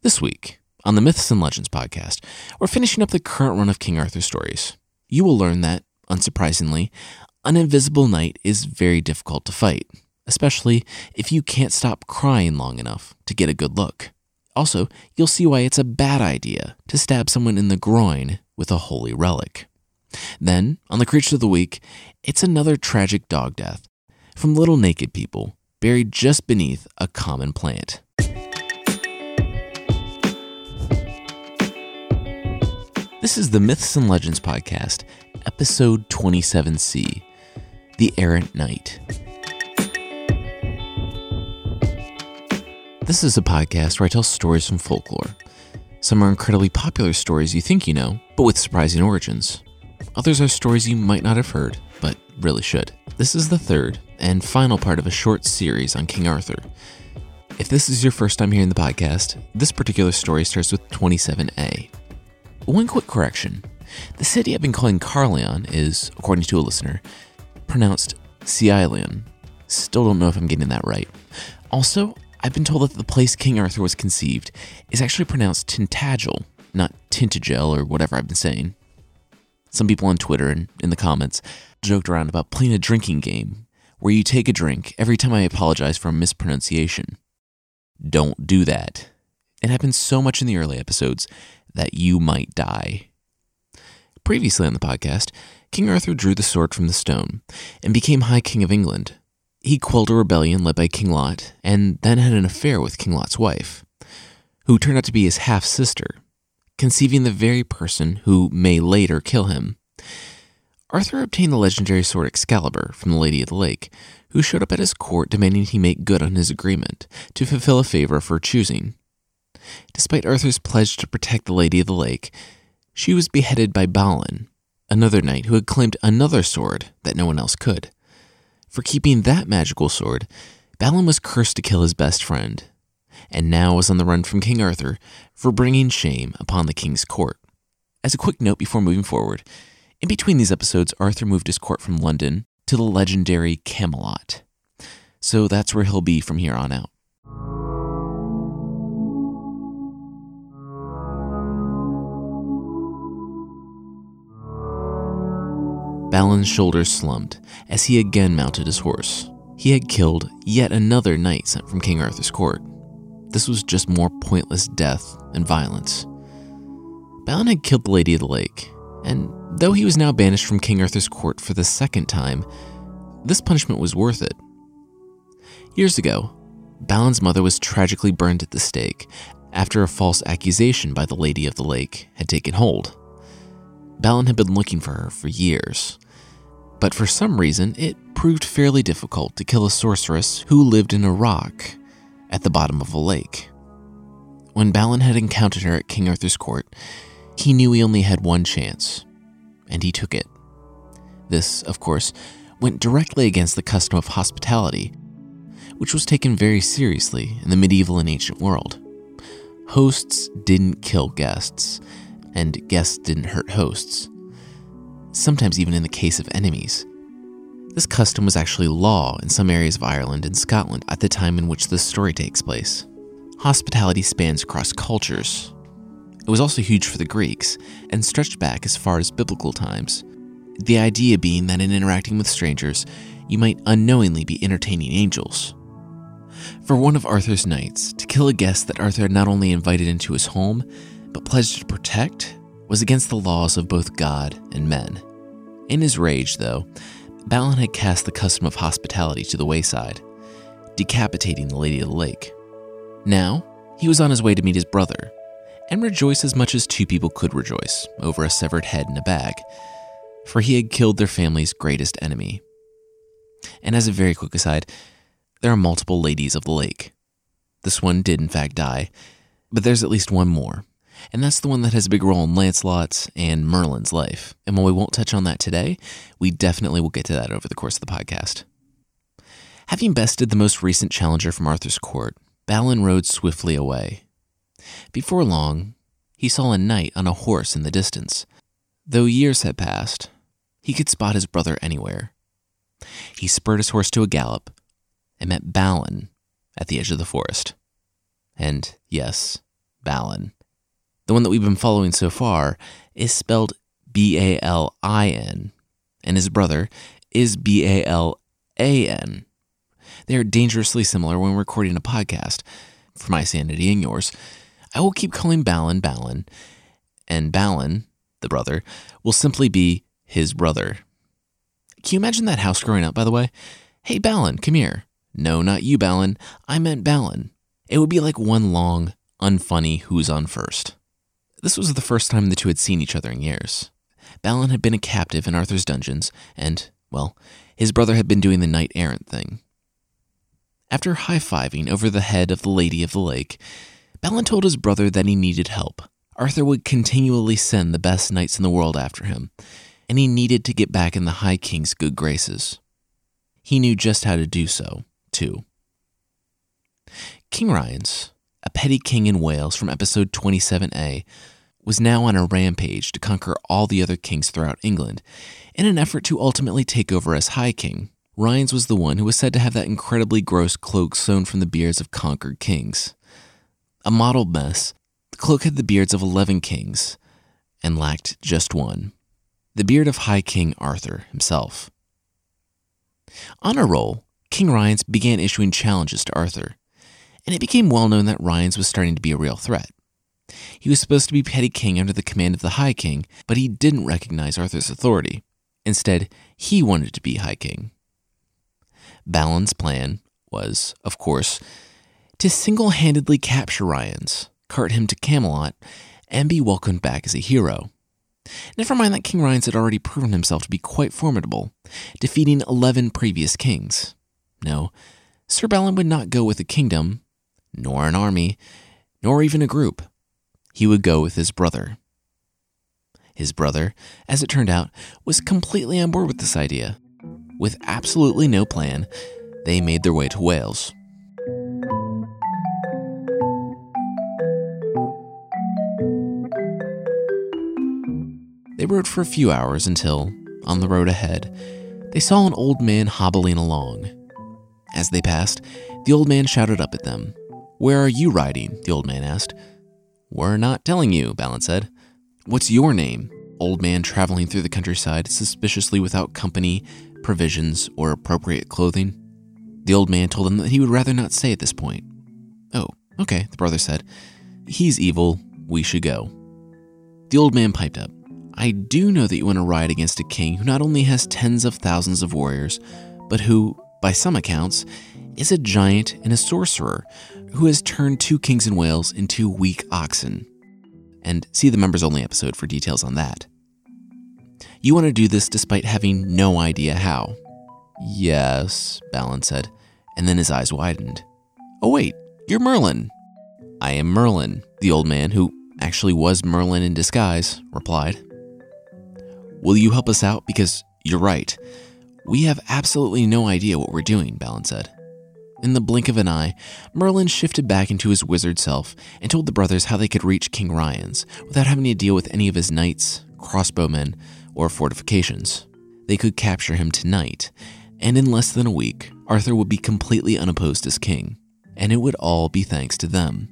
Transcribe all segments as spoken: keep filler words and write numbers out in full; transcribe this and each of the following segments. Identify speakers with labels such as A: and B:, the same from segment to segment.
A: This week, on the Myths and Legends podcast, we're finishing up the current run of King Arthur stories. You will learn that, unsurprisingly, an invisible knight is very difficult to fight, especially if you can't stop crying long enough to get a good look. Also, you'll see why it's a bad idea to stab someone in the groin with a holy relic. Then, on the Creature of the Week, it's another tragic dog death from little naked people buried just beneath a common plant. This is the Myths and Legends podcast, episode twenty-seven C, The Errant Knight. This is a podcast where I tell stories from folklore. Some are incredibly popular stories you think you know, but with surprising origins. Others are stories you might not have heard, but really should. This is the third and final part of a short series on King Arthur. If this is your first time hearing the podcast, this particular story starts with twenty-seven A. One quick correction. The city I've been calling Caerleon is, according to a listener, pronounced Caerleon. Still don't know if I'm getting that right. Also, I've been told that the place King Arthur was conceived is actually pronounced Tintagel, not Tintagel or whatever I've been saying. Some people on Twitter and in the comments joked around about playing a drinking game where you take a drink every time I apologize for a mispronunciation. Don't do that. It happens so much in the early episodes that you might die. Previously on the podcast, King Arthur drew the sword from the stone and became High King of England. He quelled a rebellion led by King Lot and then had an affair with King Lot's wife, who turned out to be his half-sister, conceiving the very person who may later kill him. Arthur obtained the legendary sword Excalibur from the Lady of the Lake, who showed up at his court demanding he make good on his agreement to fulfill a favor of her choosing. Despite Arthur's pledge to protect the Lady of the Lake, she was beheaded by Balin, another knight who had claimed another sword that no one else could. For keeping that magical sword, Balin was cursed to kill his best friend, and now was on the run from King Arthur for bringing shame upon the king's court. As a quick note before moving forward, in between these episodes, Arthur moved his court from London to the legendary Camelot. So that's where he'll be from here on out. Balin's shoulders slumped as he again mounted his horse. He had killed yet another knight sent from King Arthur's court. This was just more pointless death and violence. Balin had killed the Lady of the Lake, and though he was now banished from King Arthur's court for the second time, this punishment was worth it. Years ago, Balin's mother was tragically burned at the stake after a false accusation by the Lady of the Lake had taken hold. Balin had been looking for her for years, but for some reason it proved fairly difficult to kill a sorceress who lived in a rock at the bottom of a lake. When Balin had encountered her at King Arthur's court, he knew he only had one chance, and he took it. This, of course, went directly against the custom of hospitality, which was taken very seriously in the medieval and ancient world. Hosts didn't kill guests, and guests didn't hurt hosts, sometimes even in the case of enemies. This custom was actually law in some areas of Ireland and Scotland at the time in which this story takes place. Hospitality spans across cultures. It was also huge for the Greeks and stretched back as far as biblical times, the idea being that in interacting with strangers, you might unknowingly be entertaining angels. For one of Arthur's knights to kill a guest that Arthur had not only invited into his home, but pledged to protect, was against the laws of both God and men. In his rage, though, Balin had cast the custom of hospitality to the wayside, decapitating the Lady of the Lake. Now, he was on his way to meet his brother, and rejoice as much as two people could rejoice over a severed head in a bag, for he had killed their family's greatest enemy. And as a very quick aside, there are multiple Ladies of the Lake. This one did in fact die, but there's at least one more. And that's the one that has a big role in Lancelot's and Merlin's life. And while we won't touch on that today, we definitely will get to that over the course of the podcast. Having bested the most recent challenger from Arthur's court, Balin rode swiftly away. Before long, he saw a knight on a horse in the distance. Though years had passed, he could spot his brother anywhere. He spurred his horse to a gallop and met Balin at the edge of the forest. And yes, Balin. The one that we've been following so far is spelled B A L I N, and his brother is B A L A N. They are dangerously similar when recording a podcast. For my sanity and yours, I will keep calling Balin Balin, and Balin, the brother, will simply be his brother. Can you imagine that house growing up, by the way? Hey, Balin, come here. No, not you, Balin. I meant Balin. It would be like one long, unfunny who's on first. This was the first time the two had seen each other in years. Balin had been a captive in Arthur's dungeons, and, well, his brother had been doing the knight-errant thing. After high-fiving over the head of the Lady of the Lake, Balin told his brother that he needed help. Arthur would continually send the best knights in the world after him, and he needed to get back in the High King's good graces. He knew just how to do so, too. King Ryence, a petty king in Wales from episode twenty-seven A, was now on a rampage to conquer all the other kings throughout England. In an effort to ultimately take over as High King, Ryence was the one who was said to have that incredibly gross cloak sewn from the beards of conquered kings. A mottled mess, the cloak had the beards of eleven kings, and lacked just one, the beard of High King Arthur himself. On a roll, King Ryence began issuing challenges to Arthur, and it became well known that Ryence was starting to be a real threat. He was supposed to be petty king under the command of the High King, but he didn't recognize Arthur's authority. Instead, he wanted to be High King. Balin's plan was, of course, to single-handedly capture Ryence, cart him to Camelot, and be welcomed back as a hero. Never mind that King Ryence had already proven himself to be quite formidable, defeating eleven previous kings. No, Sir Balin would not go with a kingdom, nor an army, nor even a group. He would go with his brother. His brother, as it turned out, was completely on board with this idea. With absolutely no plan, they made their way to Wales. They rode for a few hours until, on the road ahead, they saw an old man hobbling along. As they passed, the old man shouted up at them. "Where are you riding?" the old man asked. "We're not telling you," Balin said. "What's your name?" Old man traveling through the countryside suspiciously without company, provisions, or appropriate clothing. The old man told him that he would rather not say at this point. "Oh, okay," the brother said. "He's evil. We should go." The old man piped up. "I do know that you want to ride against a king who not only has tens of thousands of warriors, but who, by some accounts, is a giant and a sorcerer who has turned two kings in Wales into weak oxen. And see the members-only episode for details on that. You want to do this despite having no idea how." "Yes," Balin said, and then his eyes widened. "Oh wait, you're Merlin." "I am Merlin," the old man, who actually was Merlin in disguise, replied. "Will you help us out? Because you're right. We have absolutely no idea what we're doing," Balin said. In the blink of an eye, Merlin shifted back into his wizard self and told the brothers how they could reach King Ryence without having to deal with any of his knights, crossbowmen, or fortifications. They could capture him tonight, and in less than a week, Arthur would be completely unopposed as king, and it would all be thanks to them.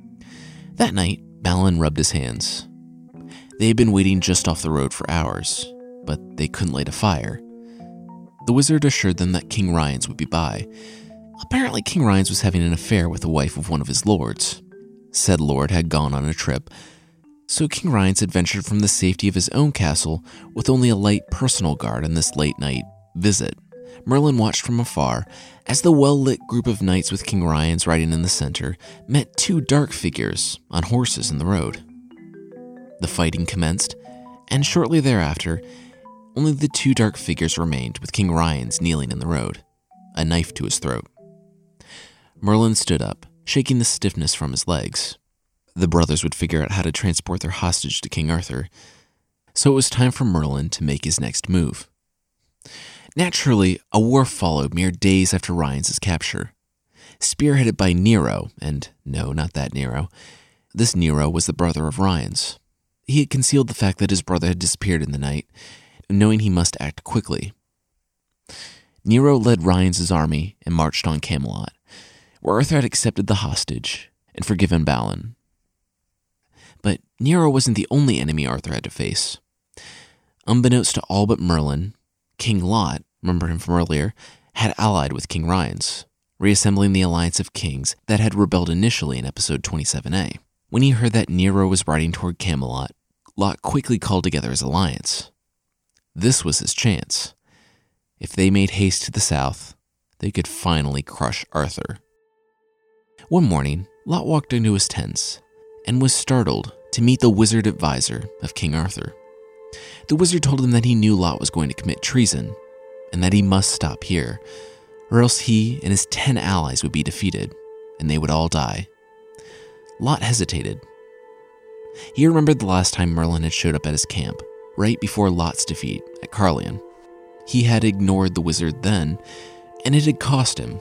A: That night, Balin rubbed his hands. They had been waiting just off the road for hours, but they couldn't light a fire. The wizard assured them that King Ryence would be by. Apparently, King Ryence was having an affair with the wife of one of his lords. Said lord had gone on a trip, so King Ryence had ventured from the safety of his own castle with only a light personal guard on this late-night visit. Merlin watched from afar as the well-lit group of knights with King Ryence riding in the center met two dark figures on horses in the road. The fighting commenced, and shortly thereafter, only the two dark figures remained with King Ryence kneeling in the road, a knife to his throat. Merlin stood up, shaking the stiffness from his legs. The brothers would figure out how to transport their hostage to King Arthur, so it was time for Merlin to make his next move. Naturally, a war followed mere days after Ryance's capture. Spearheaded by Nero, and no, not that Nero. This Nero was the brother of Ryance. He had concealed the fact that his brother had disappeared in the night, knowing he must act quickly. Nero led Ryance's army and marched on Camelot, where Arthur had accepted the hostage and forgiven Balin. Nero wasn't the only enemy Arthur had to face. Unbeknownst to all but Merlin, King Lot, remember him from earlier, had allied with King Rience, reassembling the alliance of kings that had rebelled initially in episode twenty-seven A. When he heard that Nero was riding toward Camelot, Lot quickly called together his alliance. This was his chance. If they made haste to the south, they could finally crush Arthur. One morning, Lot walked into his tents and was startled to meet the wizard advisor of King Arthur. The wizard told him that he knew Lot was going to commit treason and that he must stop here, or else he and his ten allies would be defeated and they would all die. Lot hesitated. He remembered the last time Merlin had showed up at his camp, right before Lot's defeat at Carlion. He had ignored the wizard then, and it had cost him.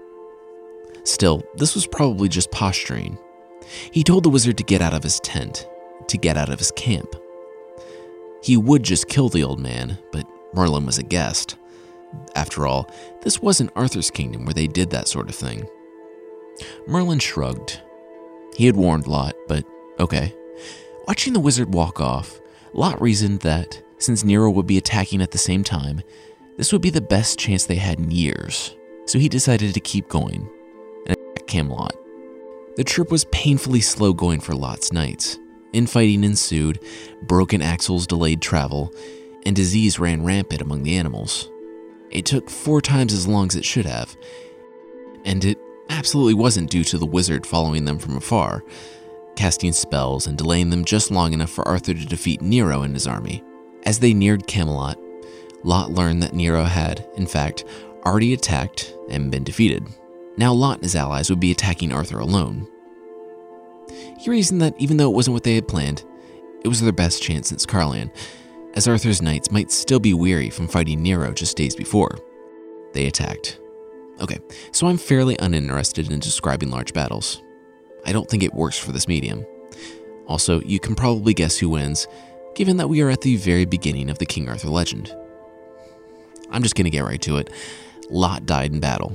A: Still, this was probably just posturing. He told the wizard to get out of his tent, to get out of his camp. He would just kill the old man, but Merlin was a guest. After all, this wasn't Arthur's kingdom where they did that sort of thing. Merlin shrugged. He had warned Lot, but okay. Watching the wizard walk off, Lot reasoned that, since Nero would be attacking at the same time, this would be the best chance they had in years, so he decided to keep going and attack Camelot. The trip was painfully slow going for Lot's knights. Infighting ensued, broken axles delayed travel, and disease ran rampant among the animals. It took four times as long as it should have, and it absolutely wasn't due to the wizard following them from afar, casting spells and delaying them just long enough for Arthur to defeat Nero and his army. As they neared Camelot, Lot learned that Nero had, in fact, already attacked and been defeated. Now Lot and his allies would be attacking Arthur alone. He reasoned that even though it wasn't what they had planned, it was their best chance since Carlion, as Arthur's knights might still be weary from fighting Nero just days before. They attacked. Okay, so I'm fairly uninterested in describing large battles. I don't think it works for this medium. Also, you can probably guess who wins, given that we are at the very beginning of the King Arthur legend. I'm just going to get right to it. Lot died in battle.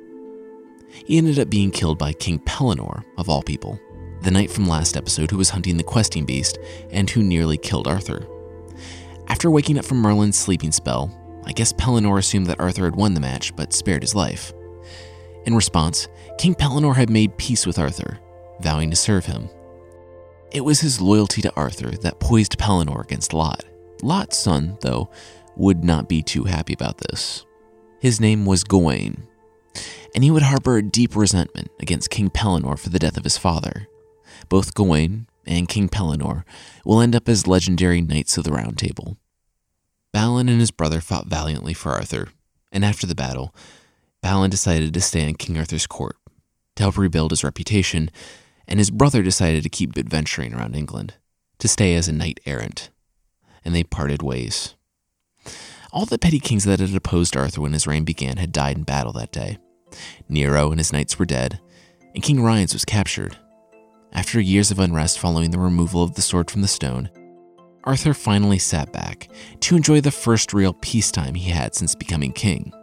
A: He ended up being killed by King Pellinore, of all people, the knight from last episode who was hunting the questing beast and who nearly killed Arthur. After waking up from Merlin's sleeping spell, I guess Pellinore assumed that Arthur had won the match but spared his life. In response, King Pellinore had made peace with Arthur, vowing to serve him. It was his loyalty to Arthur that poised Pellinore against Lot. Lot's son, though, would not be too happy about this. His name was Gawain, and he would harbor a deep resentment against King Pellinore for the death of his father. Both Gawain and King Pellinore will end up as legendary Knights of the Round Table. Balin and his brother fought valiantly for Arthur, and after the battle, Balin decided to stay in King Arthur's court to help rebuild his reputation, and his brother decided to keep adventuring around England, to stay as a knight-errant, and they parted ways. All the petty kings that had opposed Arthur when his reign began had died in battle that day. Nero and his knights were dead, and King Rience was captured. After years of unrest following the removal of the sword from the stone, Arthur finally sat back to enjoy the first real peacetime he had since becoming king.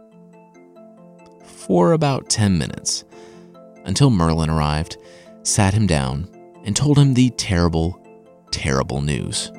A: For about ten minutes, until Merlin arrived, sat him down, and told him the terrible, terrible news.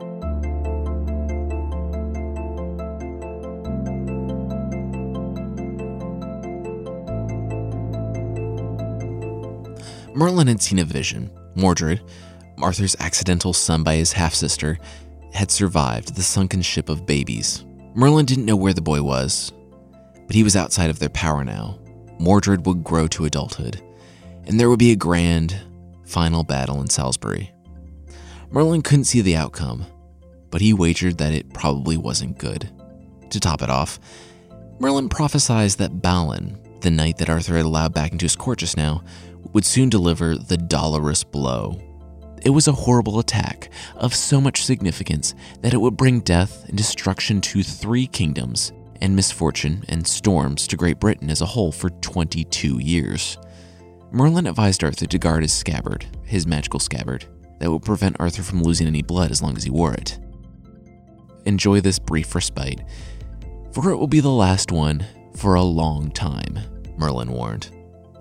A: Merlin had seen a vision. Mordred, Arthur's accidental son by his half-sister, had survived the sunken ship of babies. Merlin didn't know where the boy was, but he was outside of their power now. Mordred would grow to adulthood, and there would be a grand, final battle in Salisbury. Merlin couldn't see the outcome, but he wagered that it probably wasn't good. To top it off, Merlin prophesied that Balin, the knight that Arthur had allowed back into his court just now, would soon deliver the dolorous blow. It was a horrible attack of so much significance that it would bring death and destruction to three kingdoms and misfortune and storms to Great Britain as a whole for twenty-two years. Merlin advised Arthur to guard his scabbard, his magical scabbard, that would prevent Arthur from losing any blood as long as he wore it. Enjoy this brief respite, for it will be the last one for a long time, Merlin warned.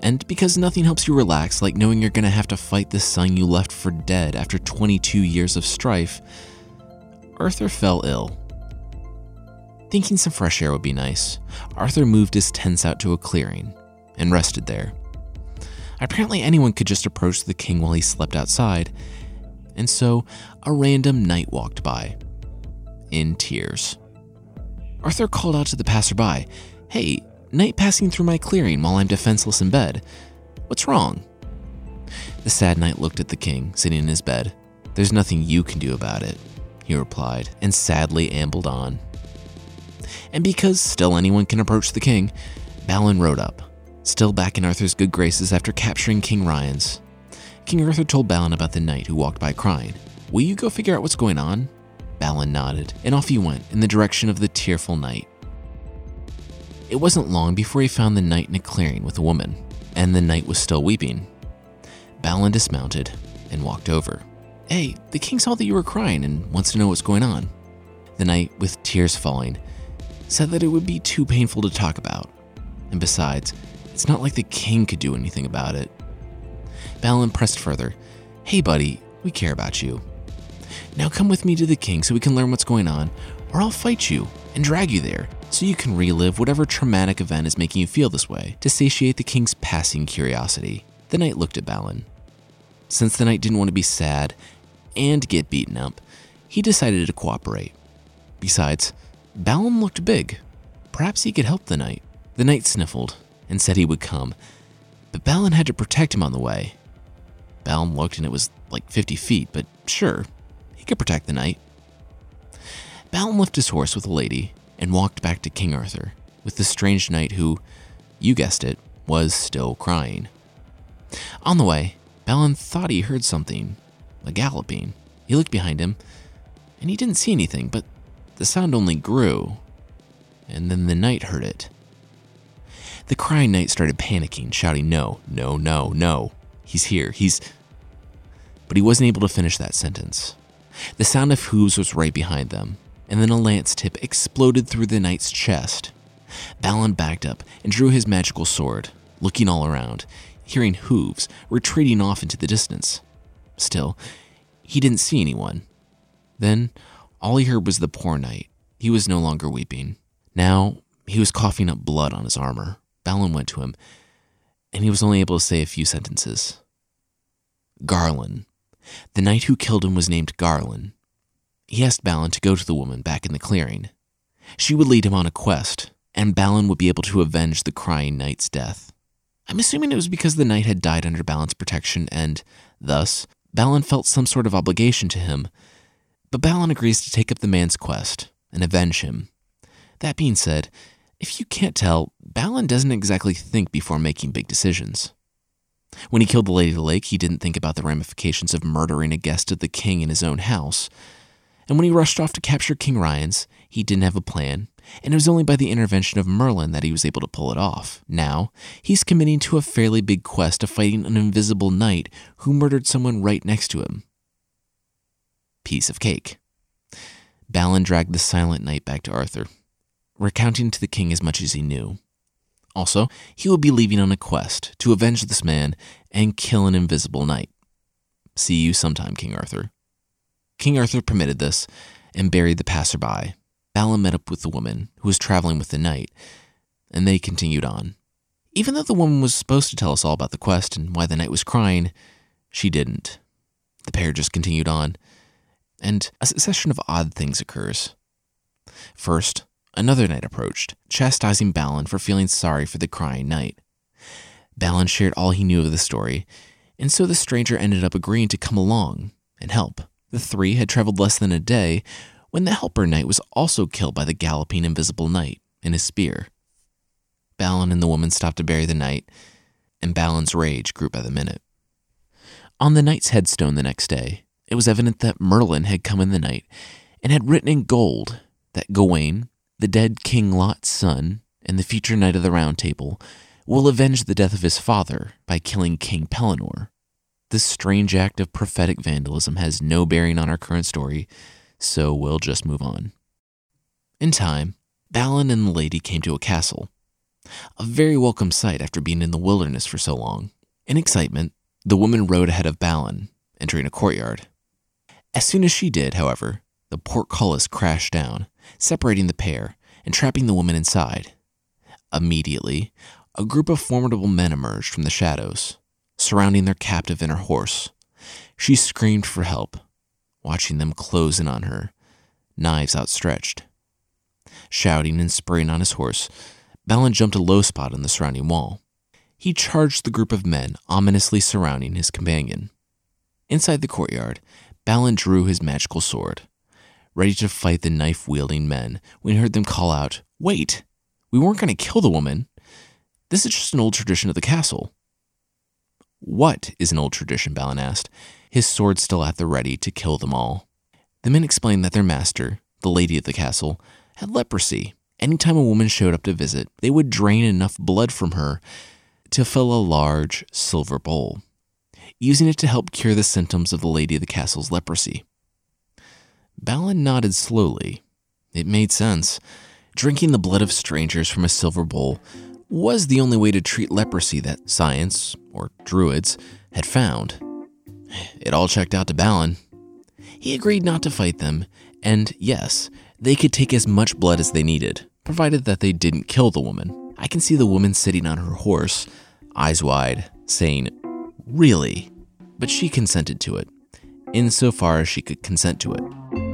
A: And because nothing helps you relax like knowing you're gonna have to fight the son you left for dead after twenty-two years of strife, Arthur fell ill. Thinking some fresh air would be nice, Arthur moved his tents out to a clearing and rested there. Apparently anyone could just approach the king while he slept outside, and so a random knight walked by, in tears. Arthur called out to the passerby, "Hey, knight passing through my clearing while I'm defenseless in bed. What's wrong?" The sad knight looked at the king, sitting in his bed. "There's nothing you can do about it," he replied, and sadly ambled on. And because still anyone can approach the king, Balin rode up, still back in Arthur's good graces after capturing King Rience. King Arthur told Balin about the knight who walked by crying. "Will you go figure out what's going on?" Balin nodded, and off he went in the direction of the tearful knight. It wasn't long before he found the knight in a clearing with a woman, and the knight was still weeping. Balin dismounted and walked over. "Hey, the king saw that you were crying and wants to know what's going on." The knight, with tears falling, said that it would be too painful to talk about, and besides, it's not like the king could do anything about it. Balin pressed further. "Hey buddy, we care about you. Now come with me to the king so we can learn what's going on, or I'll fight you and drag you there so you can relive whatever traumatic event is making you feel this way," to satiate the king's passing curiosity. The knight looked at Balin. Since the knight didn't want to be sad and get beaten up, he decided to cooperate. Besides, Balin looked big. Perhaps he could help the knight. The knight sniffled and said he would come, but Balin had to protect him on the way. Balin looked and it was like fifty feet, but sure, he could protect the knight. Balin left his horse with a lady and walked back to King Arthur with the strange knight who, you guessed it, was still crying. On the way, Balin thought he heard something, a galloping. He looked behind him, and he didn't see anything, but the sound only grew, and then the knight heard it. The crying knight started panicking, shouting, "No, no, no, no, he's here, he's..." But he wasn't able to finish that sentence. The sound of hooves was right behind them, and then a lance tip exploded through the knight's chest. Balin backed up and drew his magical sword, looking all around, hearing hooves retreating off into the distance. Still, he didn't see anyone. Then, all he heard was the poor knight. He was no longer weeping. Now, he was coughing up blood on his armor. Balin went to him, and he was only able to say a few sentences. Garlon. The knight who killed him was named Garlon. He asked Balin to go to the woman back in the clearing. She would lead him on a quest, and Balin would be able to avenge the crying knight's death. I'm assuming it was because the knight had died under Balin's protection, and, thus, Balin felt some sort of obligation to him. But Balin agrees to take up the man's quest and avenge him. That being said, if you can't tell, Balin doesn't exactly think before making big decisions. When he killed the Lady of the Lake, he didn't think about the ramifications of murdering a guest of the king in his own house. And when he rushed off to capture King Rience, he didn't have a plan, and it was only by the intervention of Merlin that he was able to pull it off. Now, he's committing to a fairly big quest of fighting an invisible knight who murdered someone right next to him. Piece of cake. Balin dragged the silent knight back to Arthur, recounting to the king as much as he knew. Also, he would be leaving on a quest to avenge this man and kill an invisible knight. See you sometime, King Arthur. King Arthur permitted this and buried the passerby. Balin met up with the woman who was traveling with the knight, and they continued on. Even though the woman was supposed to tell us all about the quest and why the knight was crying, she didn't. The pair just continued on, and a succession of odd things occurs. First, another knight approached, chastising Balin for feeling sorry for the crying knight. Balin shared all he knew of the story, and so the stranger ended up agreeing to come along and help. The three had traveled less than a day when the helper knight was also killed by the galloping invisible knight in his spear. Balin and the woman stopped to bury the knight, and Balin's rage grew by the minute. On the knight's headstone the next day, it was evident that Merlin had come in the night and had written in gold that Gawain, the dead King Lot's son and the future Knight of the Round Table, will avenge the death of his father by killing King Pellinore. This strange act of prophetic vandalism has no bearing on our current story, so we'll just move on. In time, Balin and the lady came to a castle. A very welcome sight after being in the wilderness for so long. In excitement, the woman rode ahead of Balin, entering a courtyard. As soon as she did, however, the portcullis crashed down, separating the pair and trapping the woman inside. Immediately, a group of formidable men emerged from the shadows, surrounding their captive and her horse. She screamed for help, watching them close in on her, knives outstretched. Shouting and spurring on his horse, Balin jumped a low spot on the surrounding wall. He charged the group of men ominously surrounding his companion. Inside the courtyard, Balin drew his magical sword, ready to fight the knife-wielding men when he heard them call out, "Wait! We weren't going to kill the woman. This is just an old tradition of the castle." "What is an old tradition?" Balin asked, his sword still at the ready to kill them all. The men explained that their master, the lady of the castle, had leprosy. Anytime a woman showed up to visit, they would drain enough blood from her to fill a large silver bowl, using it to help cure the symptoms of the lady of the castle's leprosy. Balin nodded slowly. It made sense. Drinking the blood of strangers from a silver bowl was the only way to treat leprosy that science, or druids, had found. It all checked out to Balin. He agreed not to fight them, and yes, they could take as much blood as they needed, provided that they didn't kill the woman. I can see the woman sitting on her horse, eyes wide, saying, "Really?" But she consented to it, insofar as she could consent to it.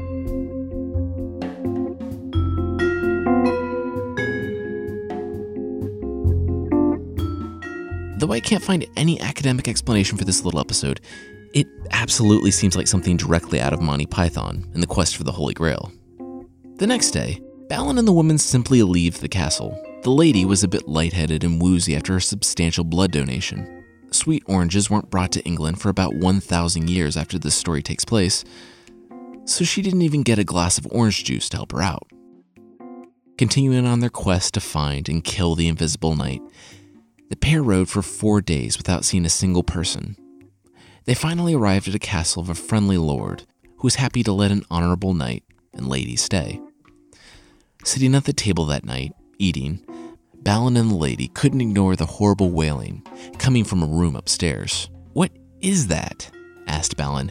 A: Though I can't find any academic explanation for this little episode, it absolutely seems like something directly out of Monty Python and the quest for the Holy Grail. The next day, Balin and the woman simply leave the castle. The lady was a bit lightheaded and woozy after her substantial blood donation. Sweet oranges weren't brought to England for about one thousand years after this story takes place, so she didn't even get a glass of orange juice to help her out. Continuing on their quest to find and kill the Invisible Knight, the pair rode for four days without seeing a single person. They finally arrived at a castle of a friendly lord who was happy to let an honorable knight and lady stay. Sitting at the table that night, eating, Balin and the lady couldn't ignore the horrible wailing coming from a room upstairs. "What is that?" asked Balin.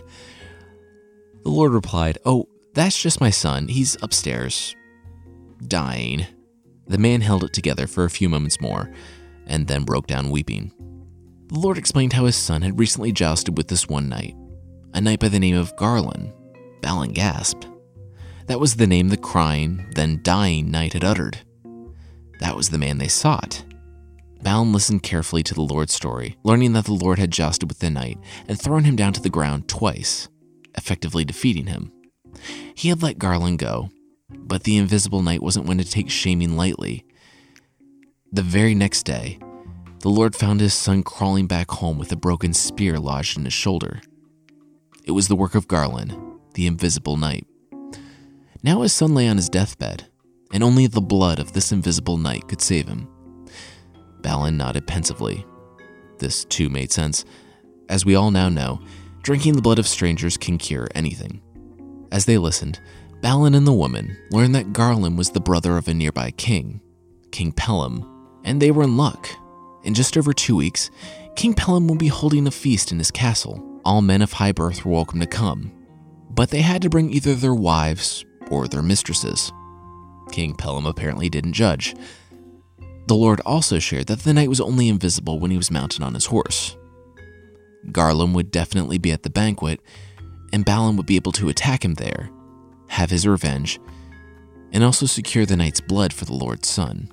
A: The lord replied, "Oh, that's just my son. He's upstairs, dying." The man held it together for a few moments more, and then broke down weeping. The lord explained how his son had recently jousted with this one knight, a knight by the name of Garlon. Balin gasped. That was the name the crying, then dying knight had uttered. That was the man they sought. Balin listened carefully to the lord's story, learning that the lord had jousted with the knight and thrown him down to the ground twice, effectively defeating him. He had let Garlon go, but the Invisible Knight wasn't one to take shaming lightly. The very next day, the lord found his son crawling back home with a broken spear lodged in his shoulder. It was the work of Garlon, the Invisible Knight. Now his son lay on his deathbed, and only the blood of this Invisible Knight could save him. Balin nodded pensively. This too made sense. As we all now know, drinking the blood of strangers can cure anything. As they listened, Balin and the woman learned that Garlon was the brother of a nearby king, King Pellam, and they were in luck. In just over two weeks, King Pellam will be holding a feast in his castle. All men of high birth were welcome to come, but they had to bring either their wives or their mistresses. King Pellam apparently didn't judge. The lord also shared that the knight was only invisible when he was mounted on his horse. Garlon would definitely be at the banquet, and Balin would be able to attack him there, have his revenge, and also secure the knight's blood for the lord's son.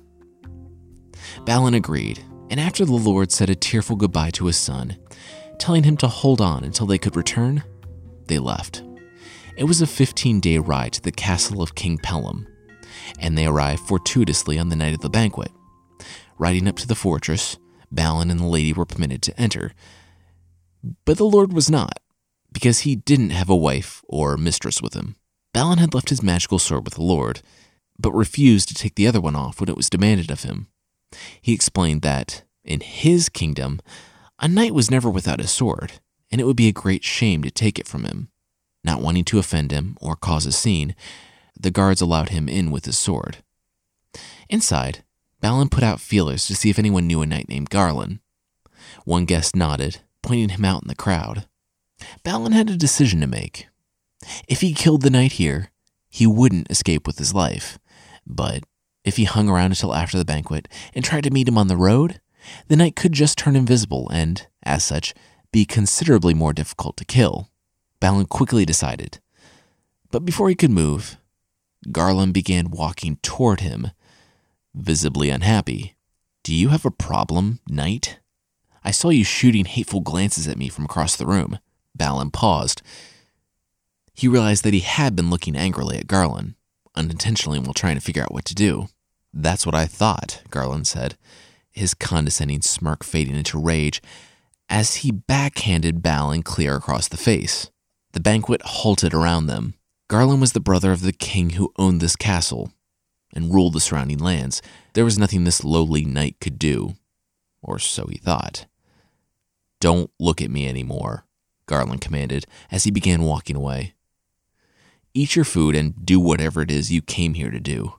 A: Balin agreed, and after the lord said a tearful goodbye to his son, telling him to hold on until they could return, they left. It was a fifteen-day ride to the castle of King Pellam, and they arrived fortuitously on the night of the banquet. Riding up to the fortress, Balin and the lady were permitted to enter, but the lord was not, because he didn't have a wife or mistress with him. Balin had left his magical sword with the lord, but refused to take the other one off when it was demanded of him. He explained that, in his kingdom, a knight was never without his sword, and it would be a great shame to take it from him. Not wanting to offend him or cause a scene, the guards allowed him in with his sword. Inside, Balin put out feelers to see if anyone knew a knight named Garland. One guest nodded, pointing him out in the crowd. Balin had a decision to make. If he killed the knight here, he wouldn't escape with his life. But if he hung around until after the banquet and tried to meet him on the road, the knight could just turn invisible and, as such, be considerably more difficult to kill. Balin quickly decided. But before he could move, Garland began walking toward him, visibly unhappy. "Do you have a problem, knight? I saw you shooting hateful glances at me from across the room." Balin paused. He realized that he had been looking angrily at Garland, unintentionally while trying to figure out what to do. "That's what I thought," Garland said, his condescending smirk fading into rage as he backhanded Balin clear across the face. The banquet halted around them. Garland was the brother of the king who owned this castle and ruled the surrounding lands. There was nothing this lowly knight could do, or so he thought. "Don't look at me anymore," Garland commanded as he began walking away. "Eat your food and do whatever it is you came here to do."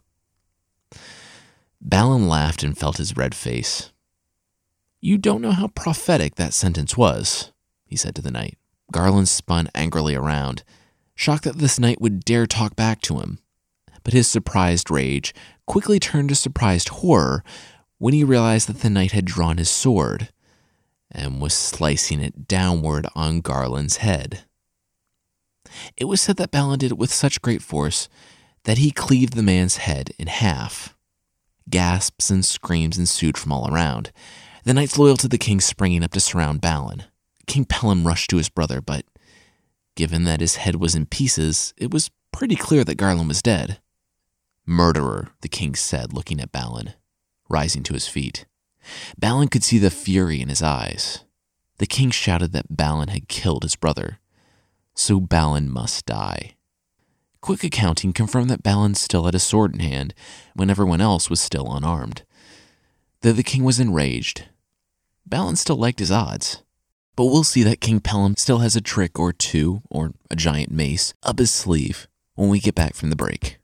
A: Balin laughed and felt his red face. "You don't know how prophetic that sentence was," he said to the knight. Garland spun angrily around, shocked that this knight would dare talk back to him. But his surprised rage quickly turned to surprised horror when he realized that the knight had drawn his sword and was slicing it downward on Garland's head. It was said that Balin did it with such great force that he cleaved the man's head in half. Gasps and screams ensued from all around, the knights loyal to the king springing up to surround Balin. King Pellam rushed to his brother, but given that his head was in pieces, it was pretty clear that Garland was dead. "Murderer," the king said, looking at Balin, rising to his feet. Balin could see the fury in his eyes. The king shouted that Balin had killed his brother, so Balin must die. Quick accounting confirmed that Balin still had a sword in hand when everyone else was still unarmed. Though the king was enraged, Balin still liked his odds. But we'll see that King Pellam still has a trick or two, or a giant mace, up his sleeve when we get back from the break.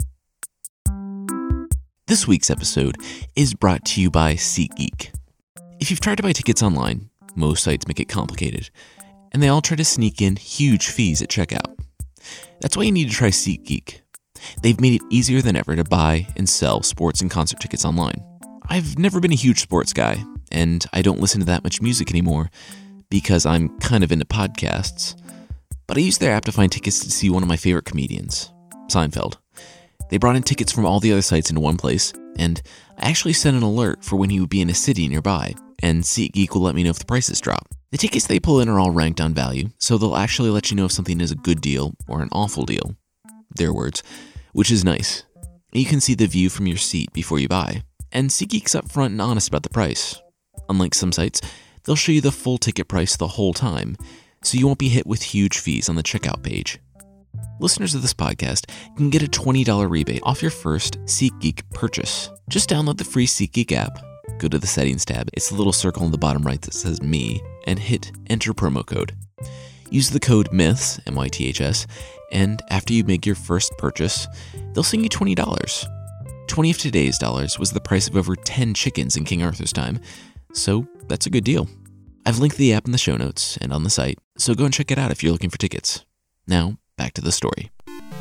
A: This week's episode is brought to you by SeatGeek. If you've tried to buy tickets online, most sites make it complicated, and they all try to sneak in huge fees at checkout. That's why you need to try SeatGeek. They've made it easier than ever to buy and sell sports and concert tickets online. I've never been a huge sports guy, and I don't listen to that much music anymore, because I'm kind of into podcasts. But I used their app to find tickets to see one of my favorite comedians, Seinfeld. They brought in tickets from all the other sites into one place, and I actually sent an alert for when he would be in a city nearby, and SeatGeek will let me know if the prices drop. The tickets they pull in are all ranked on value, so they'll actually let you know if something is a good deal or an awful deal. Their words, which is nice. You can see the view from your seat before you buy, and SeatGeek's upfront and honest about the price. Unlike some sites, they'll show you the full ticket price the whole time, so you won't be hit with huge fees on the checkout page. Listeners of this podcast can get a twenty dollars rebate off your first SeatGeek purchase. Just download the free SeatGeek app, go to the settings tab, it's the little circle in the bottom right that says me, and hit enter promo code. Use the code MYTHS, M Y T H S, and after you make your first purchase, they'll send you twenty dollars. twenty of today's dollars was the price of over ten chickens in King Arthur's time, so that's a good deal. I've linked the app in the show notes and on the site, so go and check it out if you're looking for tickets. Now, back to the story.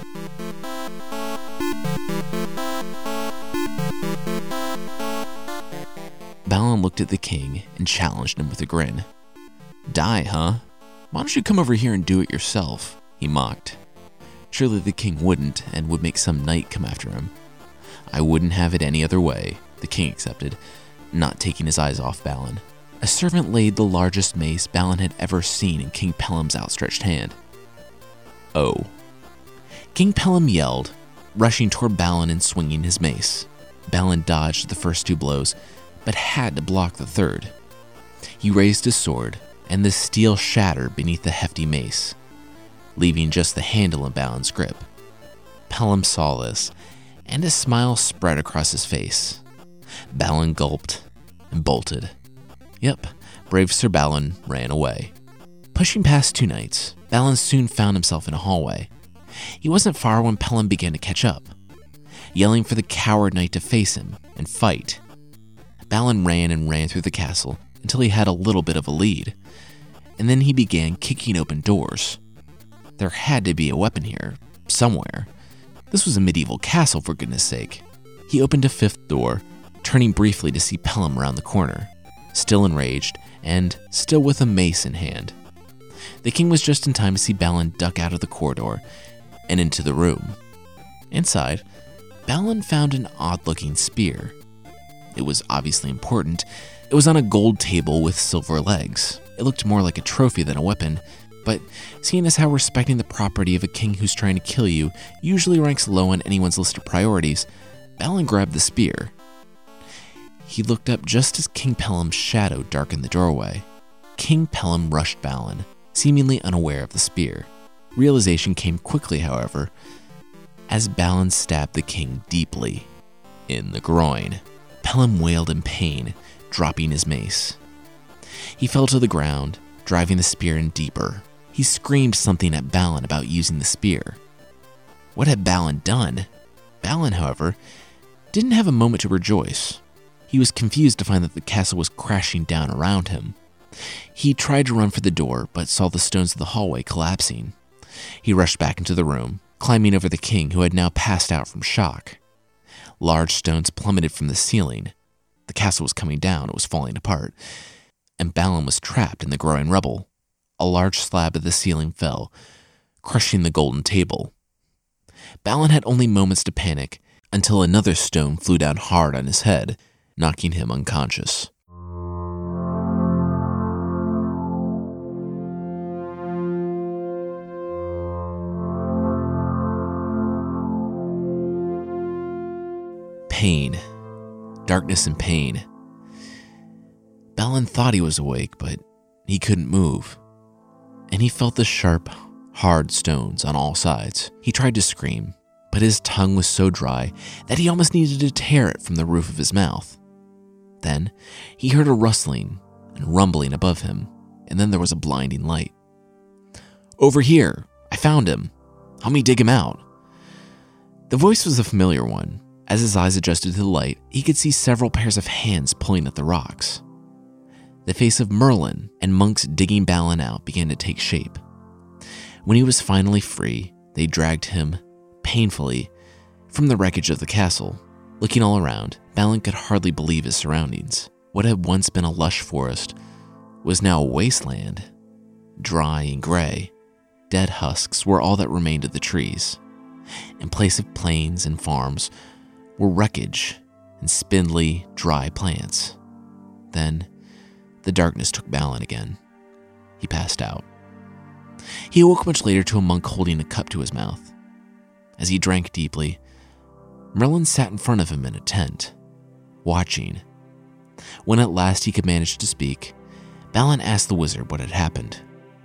A: Balin looked at the king and challenged him with a grin. "Die, huh? Why don't you come over here and do it yourself?" he mocked. Surely the king wouldn't and would make some knight come after him. "I wouldn't have it any other way," the king accepted, not taking his eyes off Balin. A servant laid the largest mace Balin had ever seen in King Pellam's outstretched hand. "Oh." King Pellam yelled, rushing toward Balin and swinging his mace. Balin dodged the first two blows, but had to block the third. He raised his sword, and the steel shattered beneath the hefty mace, leaving just the handle in Balin's grip. Pellam saw this, and a smile spread across his face. Balin gulped and bolted. Yep, brave Sir Balin ran away. Pushing past two knights, Balin soon found himself in a hallway. He wasn't far when Pellam began to catch up, yelling for the coward knight to face him and fight. Balin ran and ran through the castle until he had a little bit of a lead, and then he began kicking open doors. There had to be a weapon here, somewhere. This was a medieval castle, for goodness sake. He opened a fifth door, turning briefly to see Pelham around the corner, still enraged and still with a mace in hand. The king was just in time to see Balin duck out of the corridor and into the room. Inside, Balin found an odd-looking spear. It was obviously important. It was on a gold table with silver legs. It looked more like a trophy than a weapon, but seeing as how respecting the property of a king who's trying to kill you usually ranks low on anyone's list of priorities, Balin grabbed the spear. He looked up just as King Pelham's shadow darkened the doorway. King Pelham rushed Balin, seemingly unaware of the spear. Realization came quickly, however, as Balin stabbed the king deeply in the groin. Pelham wailed in pain, dropping his mace. He fell to the ground, driving the spear in deeper. He screamed something at Balin about using the spear. What had Balin done? Balin, however, didn't have a moment to rejoice. He was confused to find that the castle was crashing down around him. He tried to run for the door, but saw the stones of the hallway collapsing. He rushed back into the room, climbing over the king, who had now passed out from shock. Large stones plummeted from the ceiling. The castle was coming down, it was falling apart, and Balin was trapped in the growing rubble. A large slab of the ceiling fell, crushing the golden table. Balin had only moments to panic until another stone flew down hard on his head, knocking him unconscious. Pain. Darkness and pain. Balin thought he was awake, but he couldn't move. And he felt the sharp, hard stones on all sides. He tried to scream, but his tongue was so dry that he almost needed to tear it from the roof of his mouth. Then he heard a rustling and rumbling above him, and then there was a blinding light. "Over here! I found him! Help me dig him out!" The voice was a familiar one. As his eyes adjusted to the light, he could see several pairs of hands pulling at the rocks. The face of Merlin and monks digging Balin out began to take shape. When he was finally free, they dragged him, painfully, from the wreckage of the castle. Looking all around, Balin could hardly believe his surroundings. What had once been a lush forest was now a wasteland. Dry and gray, dead husks were all that remained of the trees. In place of plains and farms were wreckage and spindly, dry plants. Then, the darkness took Balin again. He passed out. He awoke much later to a monk holding a cup to his mouth. As he drank deeply, Merlin sat in front of him in a tent, watching. When at last he could manage to speak, Balin asked the wizard what had happened.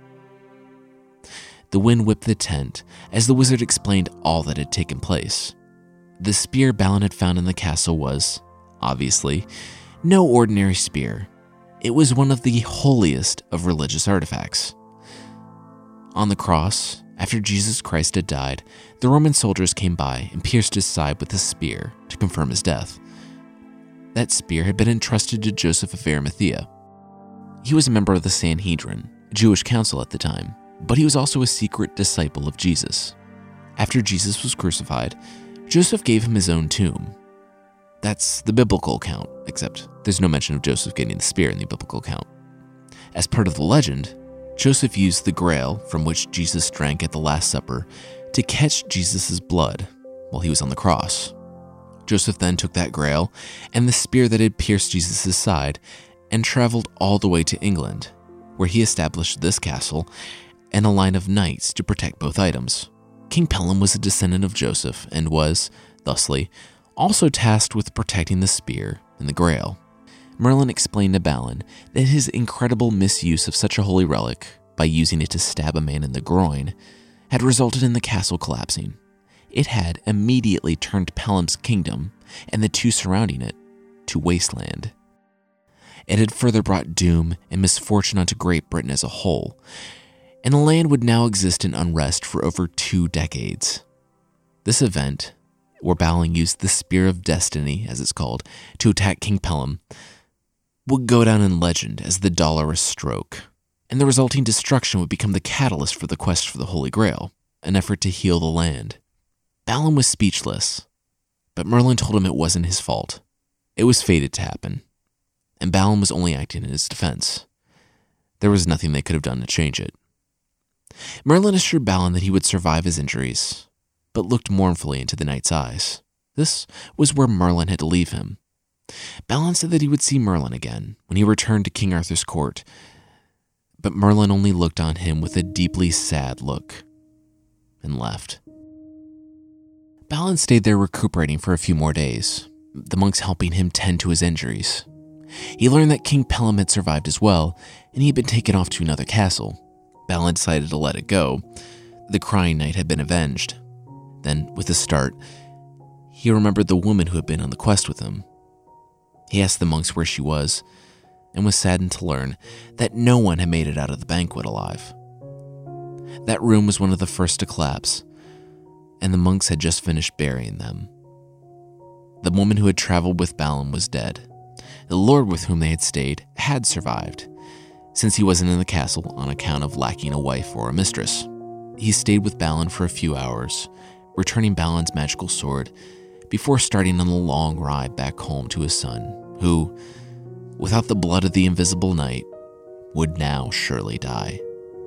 A: The wind whipped the tent as the wizard explained all that had taken place. The spear Balin had found in the castle was, obviously, no ordinary spear. It was one of the holiest of religious artifacts. On the cross, after Jesus Christ had died, the Roman soldiers came by and pierced his side with a spear to confirm his death. That spear had been entrusted to Joseph of Arimathea. He was a member of the Sanhedrin, a Jewish council at the time, but he was also a secret disciple of Jesus. After Jesus was crucified, Joseph gave him his own tomb. That's the biblical account, except there's no mention of Joseph getting the spear in the biblical account. As part of the legend, Joseph used the grail from which Jesus drank at the Last Supper to catch Jesus' blood while he was on the cross. Joseph then took that grail and the spear that had pierced Jesus' side and traveled all the way to England, where he established this castle and a line of knights to protect both items. King Pelham was a descendant of Joseph and was, thusly, also tasked with protecting the spear and the grail. Merlin explained to Balin that his incredible misuse of such a holy relic, by using it to stab a man in the groin, had resulted in the castle collapsing. It had immediately turned Pelham's kingdom, and the two surrounding it, to wasteland. It had further brought doom and misfortune onto Great Britain as a whole, and the land would now exist in unrest for over two decades. This event, where Balin used the Spear of Destiny, as it's called, to attack King Pelham, would go down in legend as the Dolorous Stroke, and the resulting destruction would become the catalyst for the quest for the Holy Grail, an effort to heal the land. Balin was speechless, but Merlin told him it wasn't his fault. It was fated to happen, and Balin was only acting in his defense. There was nothing they could have done to change it. Merlin assured Balin that he would survive his injuries, but looked mournfully into the knight's eyes. This was where Merlin had to leave him. Balin said that he would see Merlin again when he returned to King Arthur's court, but Merlin only looked on him with a deeply sad look and left. Balin stayed there recuperating for a few more days, the monks helping him tend to his injuries. He learned that King Pellam had survived as well, and he had been taken off to another castle. Balin decided to let it go. The crying knight had been avenged. Then, with a start, he remembered the woman who had been on the quest with him. He asked the monks where she was, and was saddened to learn that no one had made it out of the banquet alive. That room was one of the first to collapse, and the monks had just finished burying them. The woman who had traveled with Balin was dead. The lord with whom they had stayed had survived, since he wasn't in the castle on account of lacking a wife or a mistress. He stayed with Balin for a few hours, returning Balin's magical sword before starting on the long ride back home to his son, who, without the blood of the invisible knight, would now surely die.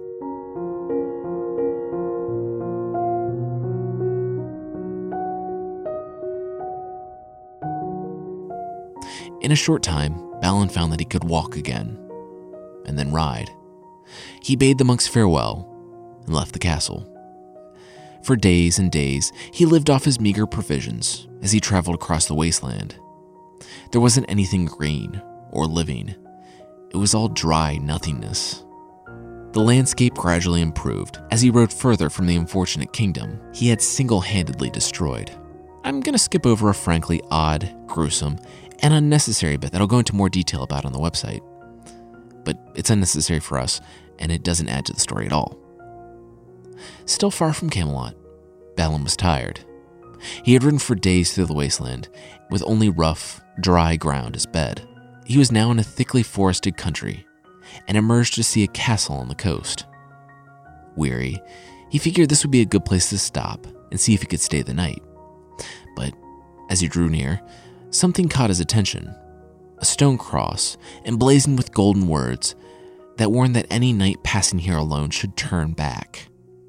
A: In a short time, Balin found that he could walk again, and then ride. He bade the monks farewell and left the castle. For days and days, he lived off his meager provisions as he traveled across the wasteland. There wasn't anything green or living. It was all dry nothingness. The landscape gradually improved as he rode further from the unfortunate kingdom he had single-handedly destroyed. I'm going to skip over a frankly odd, gruesome, and unnecessary bit that I'll go into more detail about on the website. But it's unnecessary for us, and it doesn't add to the story at all. Still far from Camelot, Balin was tired. He had ridden for days through the wasteland, with only rough, dry ground as bed. He was now in a thickly forested country, and emerged to see a castle on the coast. Weary, he figured this would be a good place to stop and see if he could stay the night. But as he drew near, something caught his attention. A stone cross, emblazoned with golden words that warned that any knight passing here alone should turn back.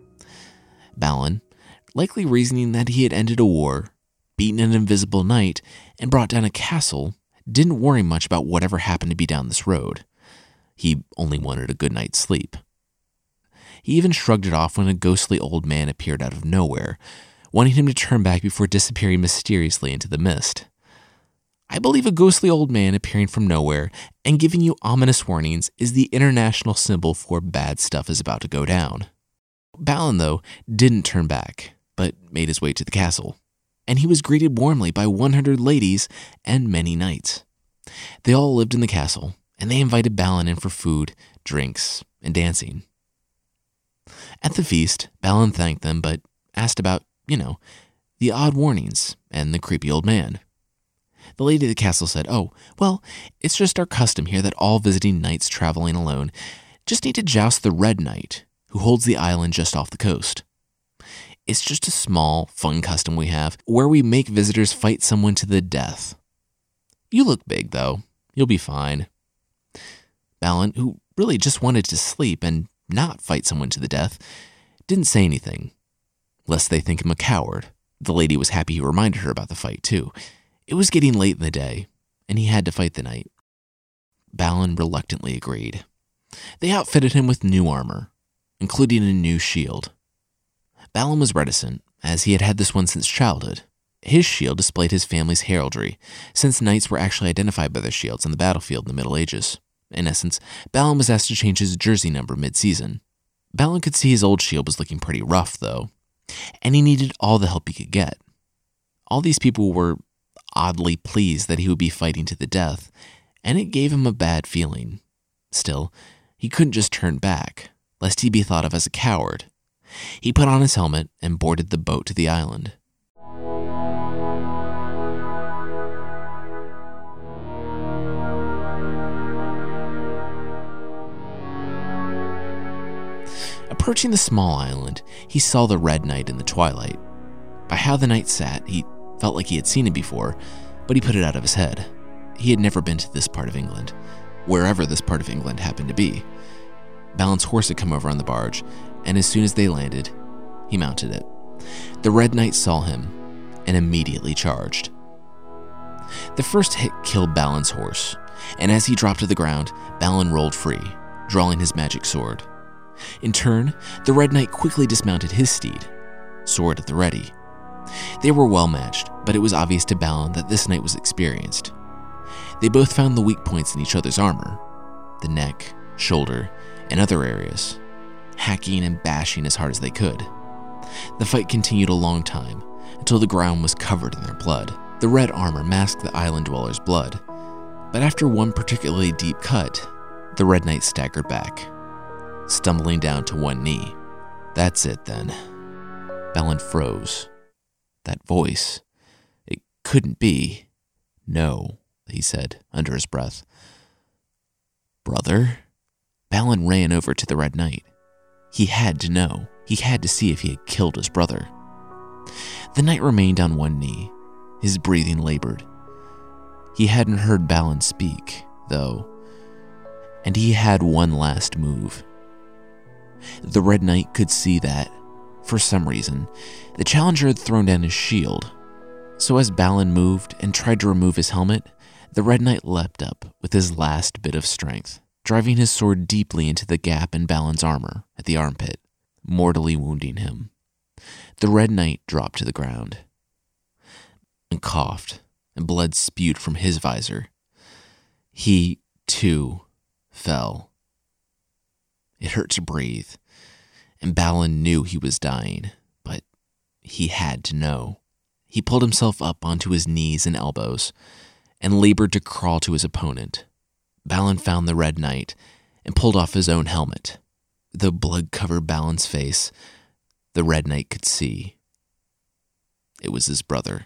A: Balin, likely reasoning that he had ended a war, beaten an invisible knight, and brought down a castle, didn't worry much about whatever happened to be down this road. He only wanted a good night's sleep. He even shrugged it off when a ghostly old man appeared out of nowhere, wanting him to turn back before disappearing mysteriously into the mist. I believe a ghostly old man appearing from nowhere and giving you ominous warnings is the international symbol for bad stuff is about to go down. Balin, though, didn't turn back, but made his way to the castle, and he was greeted warmly by one hundred ladies and many knights. They all lived in the castle, and they invited Balin in for food, drinks, and dancing. At the feast, Balin thanked them, but asked about, you know, the odd warnings and the creepy old man. The lady of the castle said, "Oh, well, it's just our custom here that all visiting knights traveling alone just need to joust the Red Knight, who holds the island just off the coast. It's just a small, fun custom we have where we make visitors fight someone to the death. You look big, though. You'll be fine." Balin, who really just wanted to sleep and not fight someone to the death, didn't say anything, lest they think him a coward. The lady was happy he reminded her about the fight, too. It was getting late in the day, and he had to fight the knight. Balin reluctantly agreed. They outfitted him with new armor, including a new shield. Balin was reticent, as he had had this one since childhood. His shield displayed his family's heraldry, since knights were actually identified by their shields on the battlefield in the Middle Ages. In essence, Balin was asked to change his jersey number mid-season. Balin could see his old shield was looking pretty rough, though, and he needed all the help he could get. All these people were oddly pleased that he would be fighting to the death, and it gave him a bad feeling. Still, he couldn't just turn back, lest he be thought of as a coward. He put on his helmet and boarded the boat to the island. approaching the small island, he saw the Red Knight in the twilight. By how the knight sat, he felt like he had seen him before, but he put it out of his head. He had never been to this part of England, wherever this part of England happened to be. Balin's horse had come over on the barge, and as soon as they landed, he mounted it. The Red Knight saw him and immediately charged. The first hit killed Balin's horse, and as he dropped to the ground, Balin rolled free, drawing his magic sword. In turn, the Red Knight quickly dismounted his steed, sword at the ready. They were well matched, but it was obvious to Balin that this knight was experienced. They both found the weak points in each other's armor, the neck, shoulder, and other areas, hacking and bashing as hard as they could. The fight continued a long time, until the ground was covered in their blood. The red armor masked the island dwellers' blood, but after one particularly deep cut, the Red Knight staggered back, stumbling down to one knee. That's it then. Balin froze. That voice. It couldn't be. No, he said under his breath. Brother? Balin ran over to the Red Knight. He had to know. He had to see if he had killed his brother. The knight remained on one knee. His breathing labored. He hadn't heard Balin speak, though, and he had one last move. The Red Knight could see that, for some reason, the challenger had thrown down his shield. So as Balin moved and tried to remove his helmet, the Red Knight leapt up with his last bit of strength, driving his sword deeply into the gap in Balin's armor at the armpit, mortally wounding him. The Red Knight dropped to the ground and coughed, and blood spewed from his visor. He, too, fell. It hurt to breathe, and Balin knew he was dying, but he had to know. He pulled himself up onto his knees and elbows and labored to crawl to his opponent. Balin found the Red Knight and pulled off his own helmet. Though blood covered Balin's face, the Red Knight could see. It was his brother.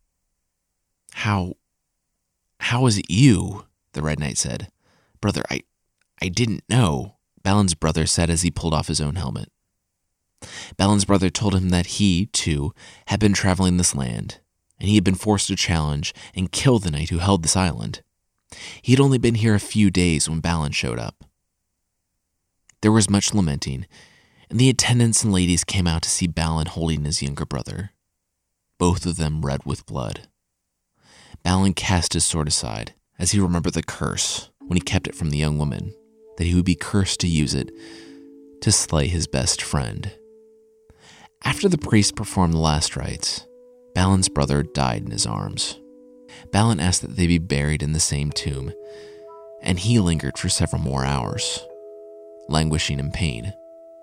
A: How, how is it you? The Red Knight said. Brother, I, I didn't know, Balin's brother said as he pulled off his own helmet. Balin's brother told him that he, too, had been traveling this land, and he had been forced to challenge and kill the knight who held this island. He had only been here a few days when Balin showed up. There was much lamenting, and the attendants and ladies came out to see Balin holding his younger brother, both of them red with blood. Balin cast his sword aside as he remembered the curse when he kept it from the young woman, that he would be cursed to use it to slay his best friend. After the priest performed the last rites, Balin's brother died in his arms. Balin asked that they be buried in the same tomb, and he lingered for several more hours, languishing in pain.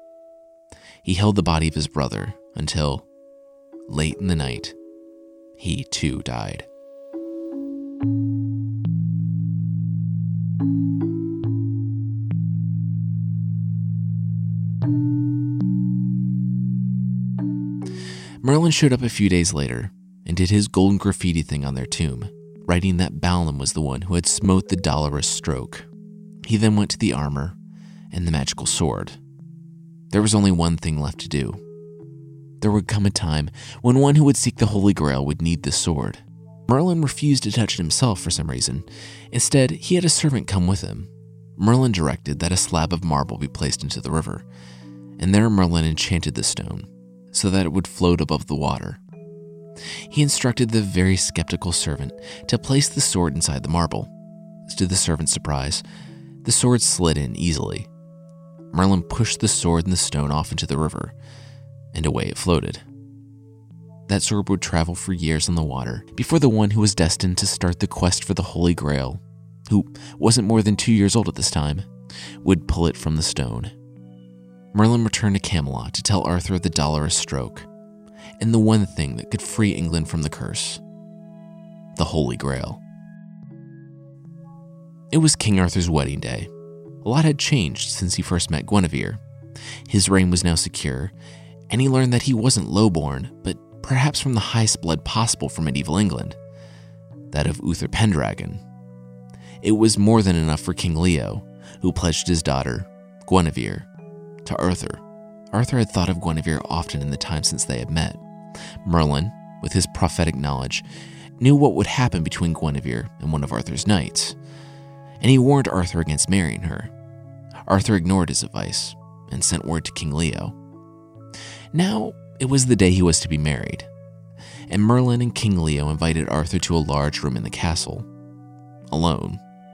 A: He held the body of his brother until, late in the night, he too died. Merlin showed up a few days later and did his golden graffiti thing on their tomb, writing that Balin was the one who had smote the dolorous stroke. He then went to the armor and the magical sword. There was only one thing left to do. There would come a time when one who would seek the Holy Grail would need the sword. Merlin refused to touch it himself for some reason. Instead, he had a servant come with him. Merlin directed that a slab of marble be placed into the river, and there Merlin enchanted the stone so that it would float above the water. He instructed the very skeptical servant to place the sword inside the marble. To the servant's surprise, the sword slid in easily. Merlin pushed the sword and the stone off into the river, and away it floated. That sword would travel for years on the water before the one who was destined to start the quest for the Holy Grail, who wasn't more than two years old at this time, would pull it from the stone. Merlin returned to Camelot to tell Arthur of the dolorous stroke, and the one thing that could free England from the curse, the Holy Grail. It was King Arthur's wedding day. A lot had changed since he first met Guinevere. His reign was now secure, and he learned that he wasn't lowborn, but perhaps from the highest blood possible for medieval England, that of Uther Pendragon. It was more than enough for King Leo, who pledged his daughter, Guinevere, to Arthur, Arthur had thought of Guinevere often in the time since they had met. Merlin, with his prophetic knowledge, knew what would happen between Guinevere and one of Arthur's knights, and he warned Arthur against marrying her. Arthur ignored his advice and sent word to King Leo. Now, it was the day he was to be married, and Merlin and King Leo invited Arthur to a large room in the castle, alone.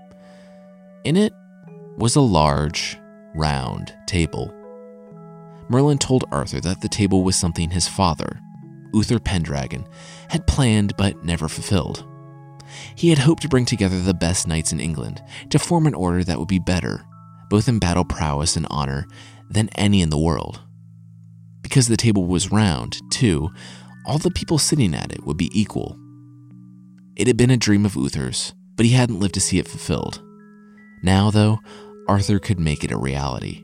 A: In it was a large, round table. Merlin told Arthur that the table was something his father, Uther Pendragon, had planned but never fulfilled. He had hoped to bring together the best knights in England to form an order that would be better, both in battle prowess and honor, than any in the world. Because the table was round, too, all the people sitting at it would be equal. It had been a dream of Uther's, but he hadn't lived to see it fulfilled. Now, though, Arthur could make it a reality.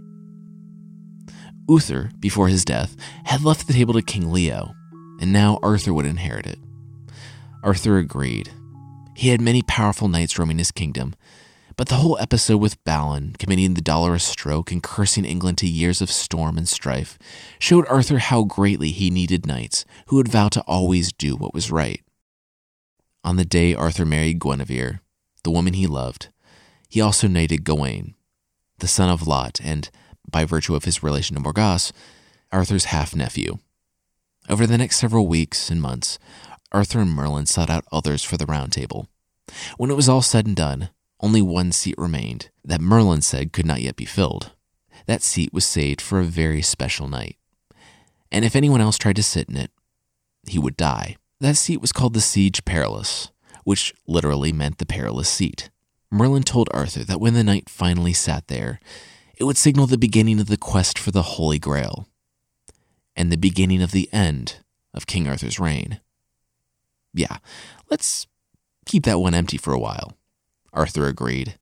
A: Uther, before his death, had left the table to King Leo, and now Arthur would inherit it. Arthur agreed. He had many powerful knights roaming his kingdom, but the whole episode with Balin committing the dolorous stroke and cursing England to years of storm and strife showed Arthur how greatly he needed knights who would vow to always do what was right. On the day Arthur married Guinevere, the woman he loved, he also knighted Gawain, the son of Lot and, by virtue of his relation to Morgause, Arthur's half-nephew. Over the next several weeks and months, Arthur and Merlin sought out others for the Round Table. When it was all said and done, only one seat remained that Merlin said could not yet be filled. That seat was saved for a very special night. And if anyone else tried to sit in it, he would die. That seat was called the Siege Perilous, which literally meant the perilous seat. Merlin told Arthur that when the knight finally sat there, it would signal the beginning of the quest for the Holy Grail, and the beginning of the end of King Arthur's reign. Yeah, let's keep that one empty for a while, Arthur agreed.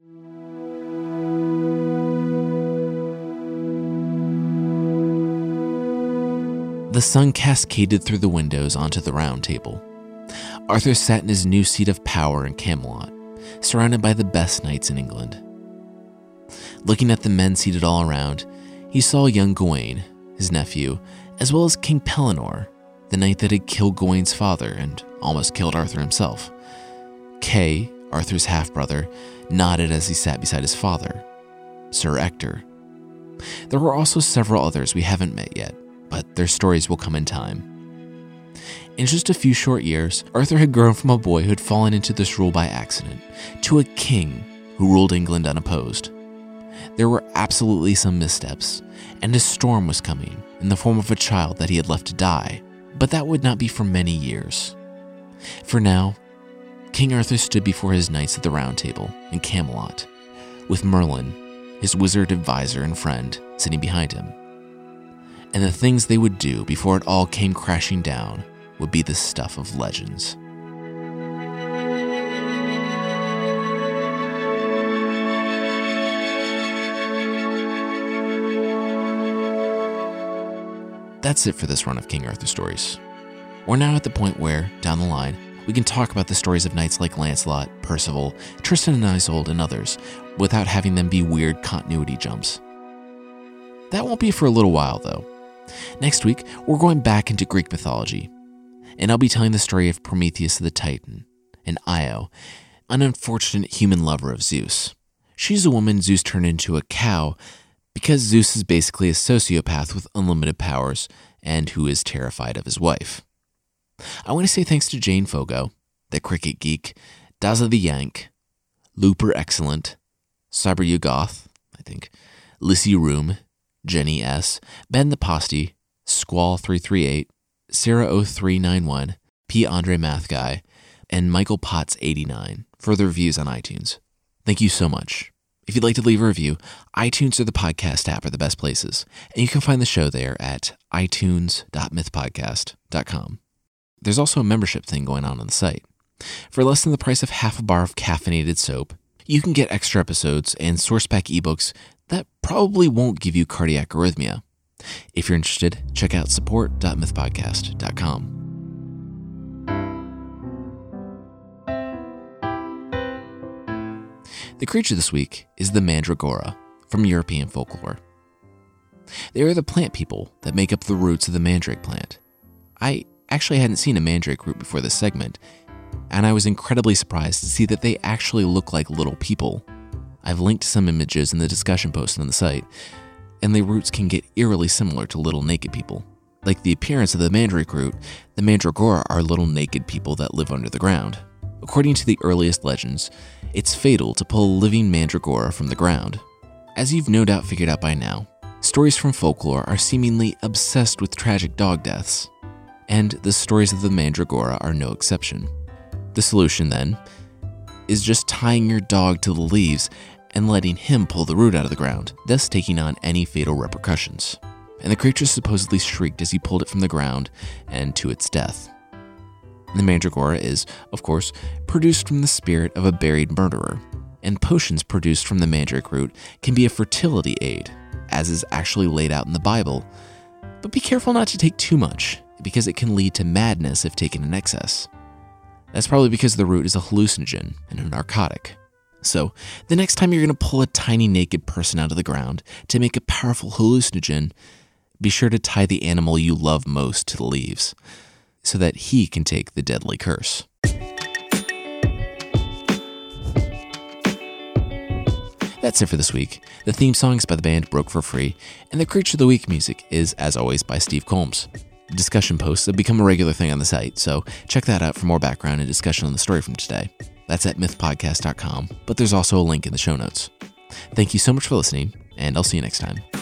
A: The sun cascaded through the windows onto the Round Table. Arthur sat in his new seat of power in Camelot, surrounded by the best knights in England. Looking at the men seated all around, he saw young Gawain, his nephew, as well as King Pellinore, the knight that had killed Gawain's father and almost killed Arthur himself. Kay, Arthur's half-brother, nodded as he sat beside his father, Sir Ector. There were also several others we haven't met yet, but their stories will come in time. In just a few short years, Arthur had grown from a boy who had fallen into this rule by accident to a king who ruled England unopposed. There were absolutely some missteps, and a storm was coming in the form of a child that he had left to die, but that would not be for many years. For now, King Arthur stood before his knights at the Round Table in Camelot, with Merlin, his wizard advisor and friend, sitting behind him. And the things they would do before it all came crashing down would be the stuff of legends. That's it for this run of King Arthur stories. We're now at the point where, down the line, we can talk about the stories of knights like Lancelot, Percival, Tristan and Isolde, and others, without having them be weird continuity jumps. That won't be for a little while, though. Next week, we're going back into Greek mythology, and I'll be telling the story of Prometheus the Titan, and Io, an unfortunate human lover of Zeus. She's a woman Zeus turned into a cow because Zeus is basically a sociopath with unlimited powers and who is terrified of his wife. I want to say thanks to Jane Fogo, the Cricket Geek, Daza the Yank, Looper Excellent, Cyber Yugoth, I think, Lissy Room, Jenny S., Ben the Posty, Squall three three eight, Sarah oh three nine one, P. Andre Math Guy, and Michael Potts eighty-nine for their reviews on iTunes. Thank you so much. If you'd like to leave a review, iTunes or the podcast app are the best places, and you can find the show there at i tunes dot myth podcast dot com. There's also a membership thing going on on the site. For less than the price of half a bar of caffeinated soap, you can get extra episodes and source pack ebooks that probably won't give you cardiac arrhythmia. If you're interested, check out support dot myth podcast dot com. The creature this week is the Mandragora from European folklore. They are the plant people that make up the roots of the mandrake plant. I actually hadn't seen a mandrake root before this segment, and I was incredibly surprised to see that they actually look like little people. I've linked some images in the discussion post on the site, and the roots can get eerily similar to little naked people. Like the appearance of the mandrake root, the mandragora are little naked people that live under the ground. According to the earliest legends, it's fatal to pull a living mandragora from the ground. As you've no doubt figured out by now, stories from folklore are seemingly obsessed with tragic dog deaths, and the stories of the mandragora are no exception. The solution, then, is just tying your dog to the leaves and letting him pull the root out of the ground, thus taking on any fatal repercussions. And the creature supposedly shrieked as he pulled it from the ground and to its death. The mandragora is, of course, produced from the spirit of a buried murderer, and potions produced from the mandrake root can be a fertility aid, as is actually laid out in the Bible. But be careful not to take too much, because it can lead to madness if taken in excess. That's probably because the root is a hallucinogen and a narcotic. So, the next time you're going to pull a tiny naked person out of the ground to make a powerful hallucinogen, be sure to tie the animal you love most to the leaves, so that he can take the deadly curse. That's it for this week. The theme song is by the band Broke for Free, and the Creature of the Week music is, as always, by Steve Combs. Discussion posts have become a regular thing on the site, so check that out for more background and discussion on the story from today. That's at myth podcast dot com, but there's also a link in the show notes. Thank you so much for listening, and I'll see you next time.